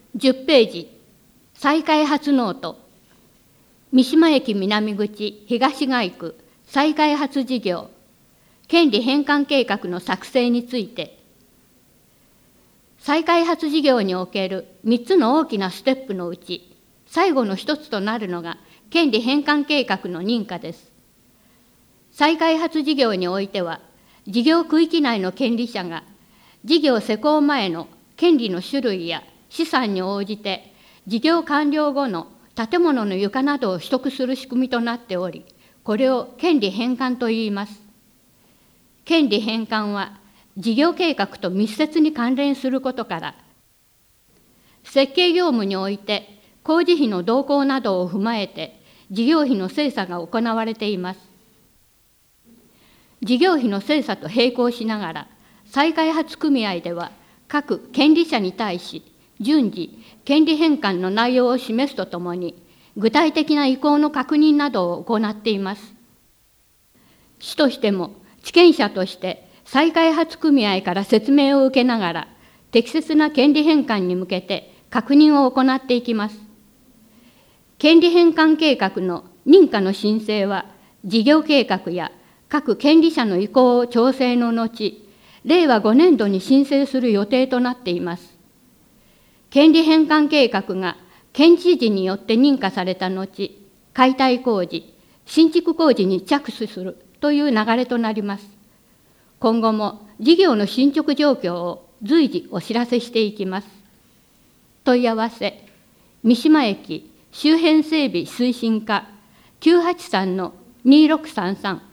10ページ、再開発ノート、三島駅南口東街区再開発事業、権利返還計画の作成について、再開発事業における3つの大きなステップのうち、最後の1つとなるのが権利返還計画の認可です。再開発事業においては、事業区域内の権利者が事業施行前の権利の種類や資産に応じて、事業完了後の建物の床などを取得する仕組みとなっており、これを権利返還といいます。権利返還は事業計画と密接に関連することから、設計業務において工事費の動向などを踏まえて事業費の精査が行われています。事業費の精査と並行しながら、再開発組合では各権利者に対し順次権利返還の内容を示すとともに、具体的な意向の確認などを行っています。市としても地権者として再開発組合から説明を受けながら、適切な権利返還に向けて確認を行っていきます。権利返還計画の認可の申請は、事業計画や各権利者の意向を調整の後、令和5年度に申請する予定となっています。権利返還計画が県知事によって認可された後、解体工事、新築工事に着手するという流れとなります。今後も事業の進捗状況を随時お知らせしていきます。問い合わせ、三島駅周辺整備推進課 983-2633